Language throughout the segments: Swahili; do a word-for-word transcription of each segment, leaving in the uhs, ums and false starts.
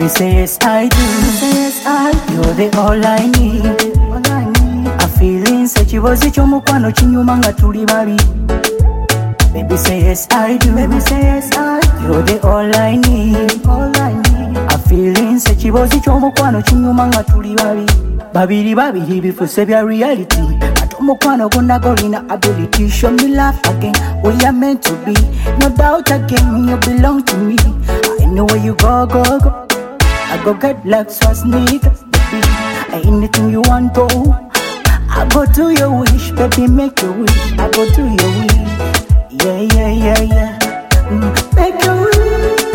Baby say yes I do. Say yes I do. You're the all I need. All I need. I feel inside chibozi chomukwano chinyuma nga tuli babi. Baby say yes I do. Baby say yes I do. You're the all I need. All I need. I feel inside chibozi chomukwano chinyuma nga tuli babi. Babiri babiri bifuse bya reality. Atomukwano gonna golina ability. Show me love again. We are meant to be. No doubt again you belong to me. I know where you go, go, go. I go get like so sneakers, baby. Anything you want, go. I go do your wish, baby, make your wish. I go do your wish. Yeah, yeah, yeah, yeah. Mm, make your wish.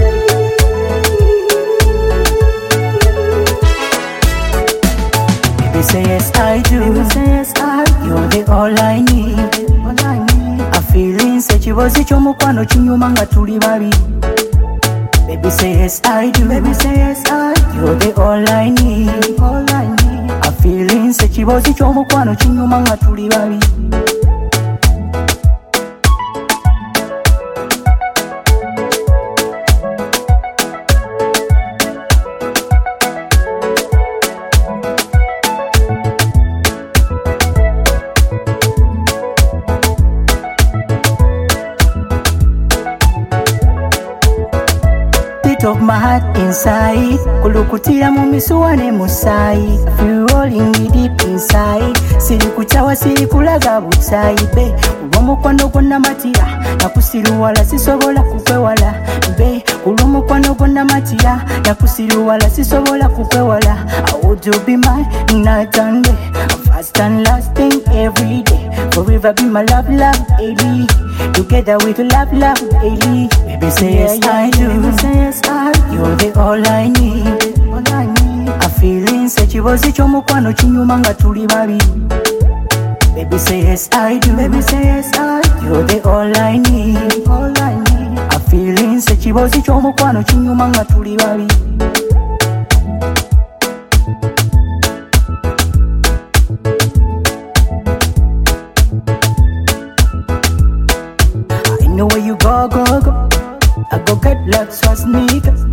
Baby, say yes, I do. Baby, say yes, I do. You're the all I need. All I need. I feel inside chibozi chomukwano chinyuma nga tuli babi. Baby say yes I do. Baby say yes I do. You're the all I need. All I need. I feel inside chibozi chomukwano chinyuma nga tuli babi. Of my heart inside, kulukutira mu misuwa ne musai. Feel rolling deep inside. Siri kuchawa siri kulaga butai be. Ulomukwano gonna matira, nakusiruwala sisobola kukwewala be. Ulomukwano gonna matira, nakusiruwala sisobola kukwewala. I would you be my night and day, fast and lasting every day. Forever be my love, love, Ellie. Together with love, love, Ellie. Baby say yes I do. Baby say yes I do. You're the all I need. All I need. I feel inside chibozi chomukwano chinyuma nga tuli babi. Baby say yes I do. Baby say yes I do. You're the all I need. All I need. I feel inside chibozi chomukwano chinyuma nga tuli babi. I know where you go, go, go. I go get like so sneakers.